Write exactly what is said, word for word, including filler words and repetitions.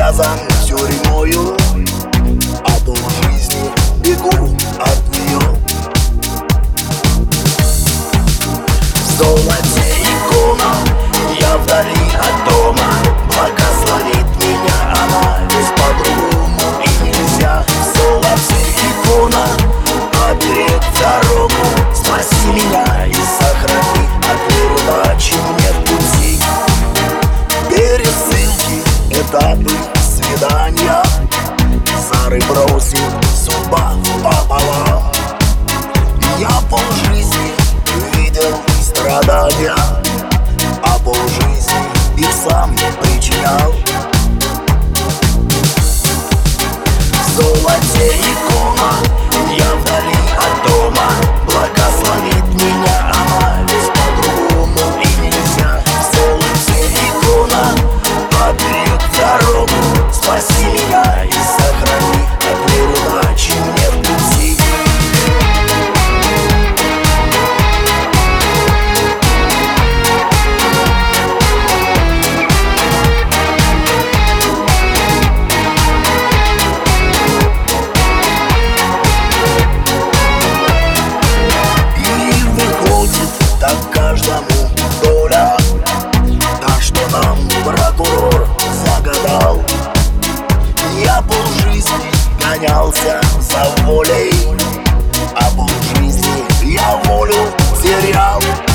связан тюрьмою, а полжизни бегу от нее. В золоте икона, я вдали от дома, благословит меня она, ведь по-другому и нельзя. В золоте икона, оберег дорогу, спаси меня и сохрани от неудачи мне в пути. Пересылки, этапы, свидания, Сары бросит судьба пополам. Я полжизни видел страдания, а полжизни их сам причинял. В золоте икона, я вдали от дома, благословит меня она, ведь по-другому и нельзя. В золоте икона, оберег дорогу, спаси меня и сохрани от неудачи мне в пути. Так каждому доля, так что нам прокурор загадал. Я полжизни гонялся за волей, а полжизни я волю терял.